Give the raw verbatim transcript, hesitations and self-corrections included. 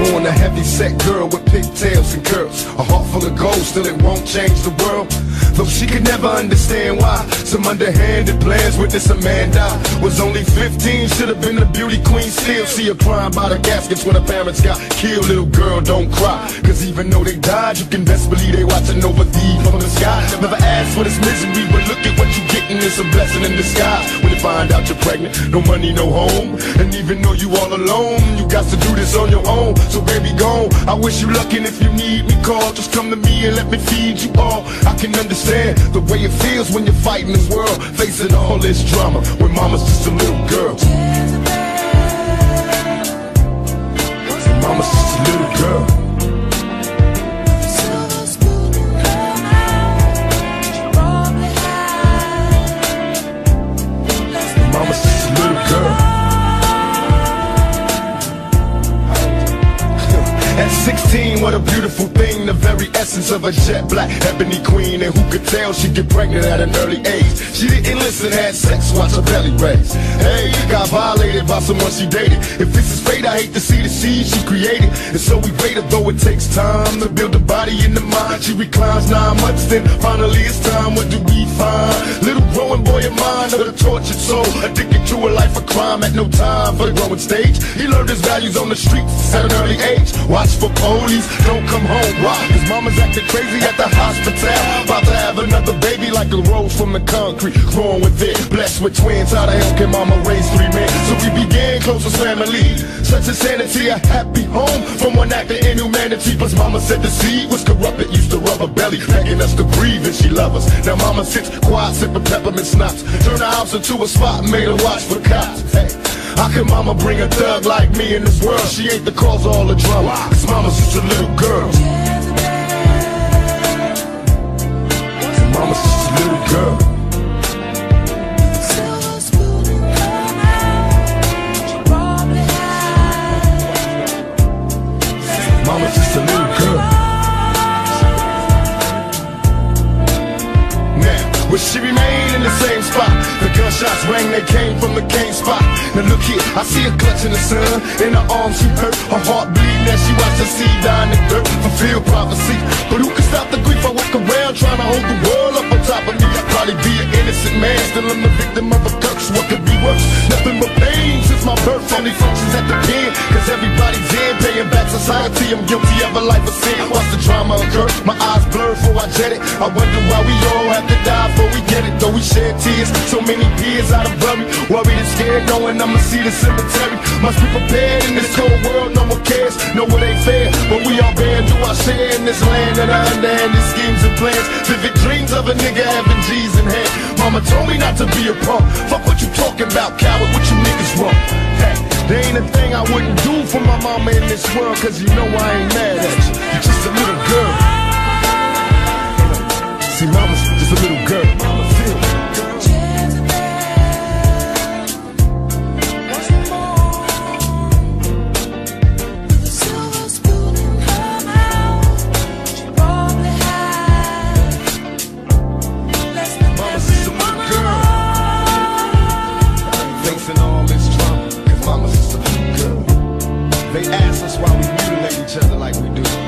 born a heavy-set girl with pigtails and curls, a heart full of gold, still it won't change the world. Though she could never understand why some underhanded plans with this Amanda. Was only fifteen, should have been a beauty queen. Still see her crying by the caskets when her parents got killed. Little girl, don't cry, cause even though they died, you can best believe they watching over thee from the sky. Never asked for this misery, but look at what you getting. It's a blessing in disguise. When you find out you're pregnant, no money, no home, and even though you all alone, you got to do this on your own. So baby, go. I wish you luck, and if you need me, call. Just come to me and let me feed you all. I can understand the way it feels when you're fighting this world, facing all this drama when mama's just a little girl. When mama's just a little girl. When mama's just a little girl. At sixteen, what a beautiful thing, the very essence of a jet black ebony queen. And who could tell she'd get pregnant at an early age? She didn't listen, had sex, watch her belly raise. Hey, got violated by someone she dated. If this is fate, I hate to see the seed she created. And so we waited, though it takes time to build the body and the mind. She reclines nine months, then finally it's time. What do we find? Little growing boy of mine, of the tortured soul, addicted to a life of crime, at no time for the growing stage. He learned his values on the streets at an early age. Watch for police, don't come home. Why? Cause mama's acting crazy at the hospital. About to have another baby like a rose from the concrete, growing with it. Blessed with twins, how the hell can mama raise three men? So we began close as family. Such insanity, a happy home from one act of inhumanity. Plus mama said the seed was corrupted, used to rub her belly, begging us to breathe and she love us. Now mama sits quiet, sipping peppermint schnapps. Turn the house into a spot, made her watch for cops. Hey, how can mama bring a thug like me in this world? She ain't the cause of all the drama, cause mama's just a little girl. Mama's just a little girl. Mama's just a little girl. Now, will she remain in the same spot? The gunshots rang, they came from the cane spot. Now look here, I see her clutching the sun. In her arms she hurt, her heart bleeding as she watched her seed die in the dirt. Fulfill prophecy, but who can stop the grief? I walk around trying to hold the world up on top of me. I'd probably be an innocent man, still I'm the victim of a curse. What could be worse? Nothing but pain since my birth. Only functions at the pen, cause everybody's in, paying back society. I'm guilty of a life of sin. Watch the drama occur, my eyes blur before I jet it. I wonder why we all have to die before we get it. Though we shed tears, so many years out of blurry. Worried and scared, knowing I'ma see the cemetery. Must be prepared in this cold world, no one cares. No, it ain't fair, but we all bear do our share in this land. And I understand these schemes and plans. Vivid dreams of a nigga having G's in hand. Mama told me not to be a punk. Fuck what you talking about, coward, what you niggas want. Hey, there ain't a thing I wouldn't do for my mama in this world, cause you know I ain't mad at you. You're just a little girl. See, mama's just a little girl. Mama feel it. They ask us why we mutilate each other like we do.